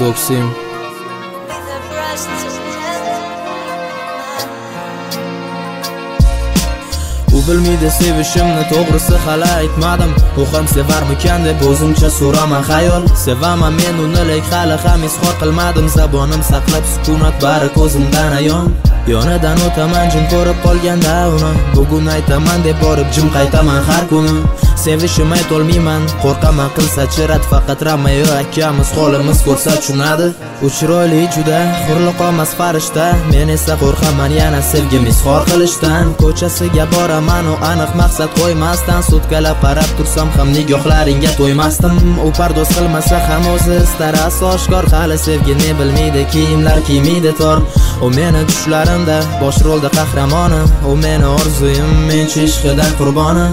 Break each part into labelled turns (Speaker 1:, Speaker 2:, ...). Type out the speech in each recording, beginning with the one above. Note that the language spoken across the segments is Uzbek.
Speaker 1: Doksim. U bilmaydi sevishimni, to'g'risi hali aytmadim. U ham sevarmikan deb o'zimcha so'raman xayol. Sevaman men uni, lek hali ham izhor qilmadim. Zabonim saqlab sukunat bari ko'zimdan ayon. Yonidan o'taman jim ko'rib qolganda uni, bugun aytaman deb borib jim qaytaman har kuni. Sevishim aytolmayman, qo'rqaman qilsa chirat, faqat Romeo akamiz holimiz ko'rsa tushunadi. U chiroyli juda, hurliq olmas farishta, men esa qo'rqaman yana sevgim izhor qilishdan. Ko'chasiga boraman u aniq maqsad qo'ymasdan, sutkalab qarab tursam ham nigohlaringga to'ymasdim. U pardoz qilmasa ham o'zi istar oshkor, hali sevgini bilmaydi, kiyimlar kiymaydi tor. U meni tushlarimda bosh rolda qahramoni, u meni orzuyim, men ishqidan qurboni.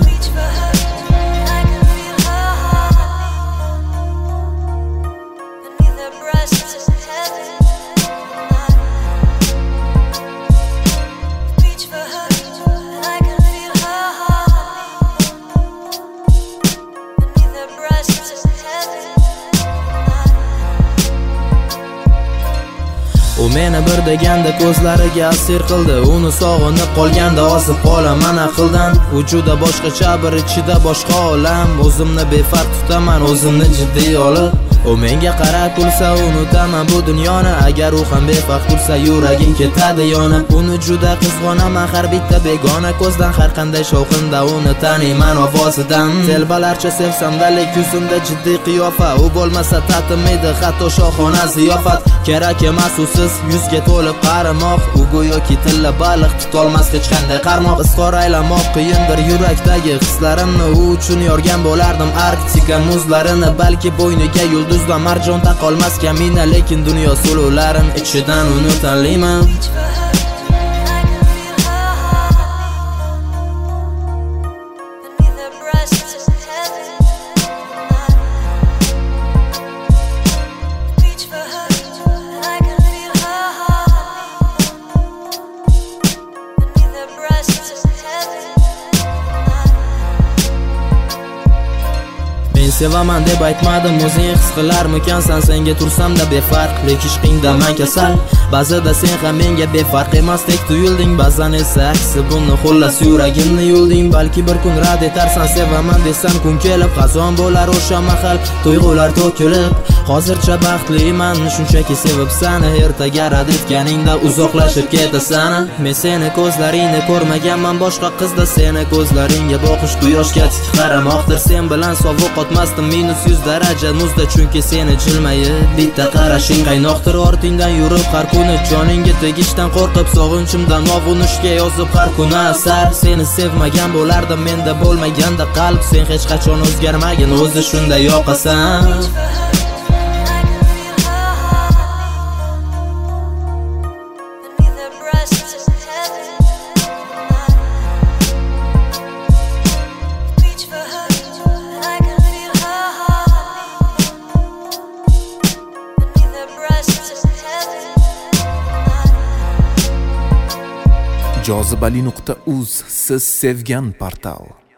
Speaker 1: U meni bir deganda ko'zlariga asir qildi, uni sog'inib qolganda osib qolaman aqldan. U juda boshqacha, bir ichida boshqa olam, o'zimni befarq tutaman, o'zimni jiddiy olib. U menga qarab kulsa unutaman bu dunyoni, agar u ham befarq tursa yuragim ketadi yonib. Uni juda qizg'onaman har bitta begona ko'zdan, har qanday shovqinda uni taniyman ovozidan. Telbalarcha sevsam-da, lek yuzimda jiddiy qiyofa, u bo'lmasa tatimidi hatto shohona ziyofat. Kerak emas usiz yuzga to'lib qarimoq, u go'yoki tilla baliq tutolmas hech qanday qarmoq. Izhor aylamoq qiyindir yurakdagi hislarimni, u uchun yorgan bo'lardim Arktika muzlarini. Balki bo'yniga yulduzdan marjon taqolmas kamina, lekin dunyo suluvlarin ichidan uni tanlayman. Sevaman deb aytmadim, o'zing his qilarmikansan, senga tursamda befarq, lek ishqingda man kasal. Ba'zida sen ham menga befarq emasdek tuyulding, ba'zan esa aksi buni, xullas yuragimni yulding. Balki bir kun rad etarsan, sevaman desam kun kelib, qazon bo'lar o'sha mahal, tuyg'ular to'kilib. Hozircha baxtliman, shunchaki sevib sani, ertaga rad etganingda uzoqlashib ketasan. Men seni ko'zlaringni ko'rmaganman boshqa qizda, seni ko'zlaringga boqish quyoshga tik qaramoqdir. Sen bilan sovuq o'tmasdim -100 daraja muzda, chunki seni jilmayib bitta qarashing qaynoqdir. Ortingdan yurib har kuni joningga tegishdan qo'rqib, sog'inchimdan ovunishga yozib har kuni asar. Seni sevmagan bo'lardim menda bo'lmaganda qalb, sen hech qachon o'zgarmagin, o'zi shunday yoqasan.
Speaker 2: Jozibali.uz, siz sevgan portal.